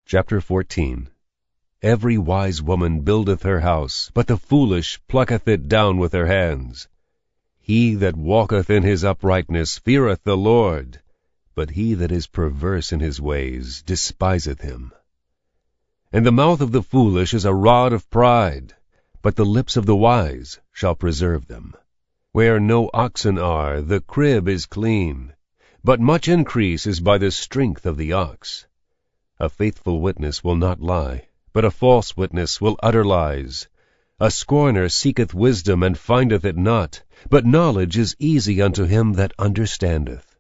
Chapter 14. Every wise woman buildeth her house, but the foolish plucketh it down with her hands. He that walketh in his uprightness feareth the Lord, but he that is perverse in his ways despiseth him. And the mouth of the foolish is a rod of pride, but the lips of the wise shall preserve them. Where no oxen are, the crib is clean, but much increase is by the strength of the ox. A faithful witness will not lie, but a false witness will utter lies. A scorner seeketh wisdom, and findeth it not, but knowledge is easy unto him that understandeth.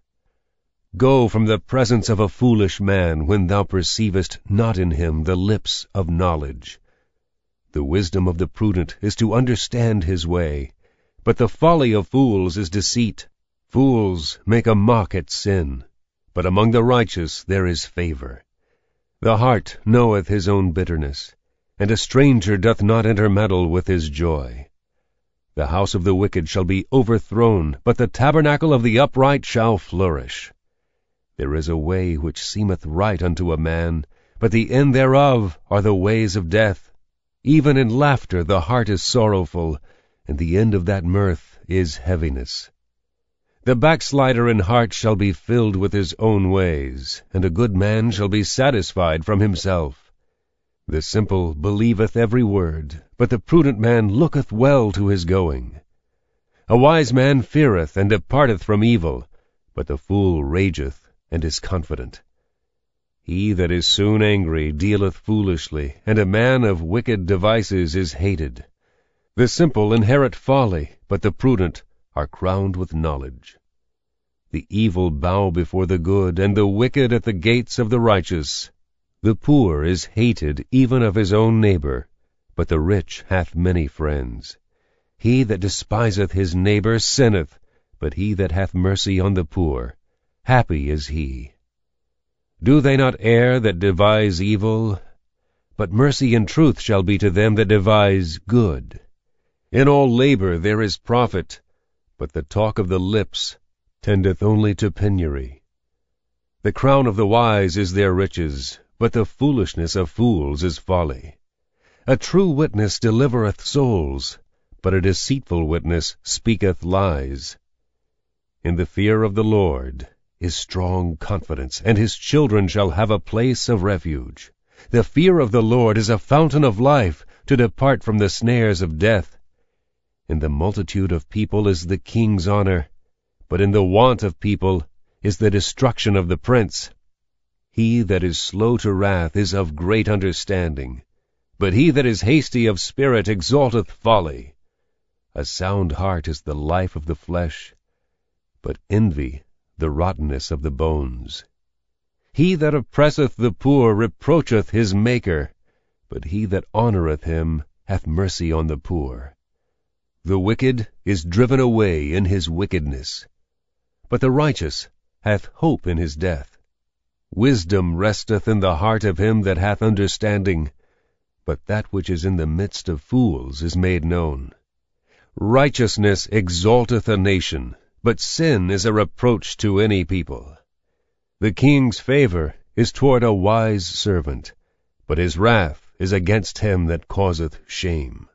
Go from the presence of a foolish man, when thou perceivest not in him the lips of knowledge. The wisdom of the prudent is to understand his way, but the folly of fools is deceit. Fools make a mock at sin, but among the righteous there is favor. The heart knoweth his own bitterness, and a stranger doth not intermeddle with his joy. The house of the wicked shall be overthrown, but the tabernacle of the upright shall flourish. There is a way which seemeth right unto a man, but the end thereof are the ways of death. Even in laughter the heart is sorrowful, and the end of that mirth is heaviness. The backslider in heart shall be filled with his own ways, and a good man shall be satisfied from himself. The simple believeth every word, but the prudent man looketh well to his going. A wise man feareth and departeth from evil, but the fool rageth and is confident. He that is soon angry dealeth foolishly, and a man of wicked devices is hated. The simple inherit folly, but the prudent are crowned with knowledge. The evil bow before the good, and the wicked at the gates of the righteous. The poor is hated even of his own neighbor, but the rich hath many friends. He that despiseth his neighbor sinneth, but he that hath mercy on the poor, happy is he. Do they not err that devise evil? But mercy and truth shall be to them that devise good. In all labor there is profit, but the talk of the lips tendeth only to penury. The crown of the wise is their riches, but the foolishness of fools is folly. A true witness delivereth souls, but a deceitful witness speaketh lies. In the fear of the Lord is strong confidence, and his children shall have a place of refuge. The fear of the Lord is a fountain of life, to depart from the snares of death. In the multitude of people is the king's honor, but in the want of people is the destruction of the prince. He that is slow to wrath is of great understanding, but he that is hasty of spirit exalteth folly. A sound heart is the life of the flesh, but envy the rottenness of the bones. He that oppresseth the poor reproacheth his Maker, but he that honoureth him hath mercy on the poor. The wicked is driven away in his wickedness, but the righteous hath hope in his death. Wisdom resteth in the heart of him that hath understanding, but that which is in the midst of fools is made known. Righteousness exalteth a nation, but sin is a reproach to any people. The king's favor is toward a wise servant, but his wrath is against him that causeth shame.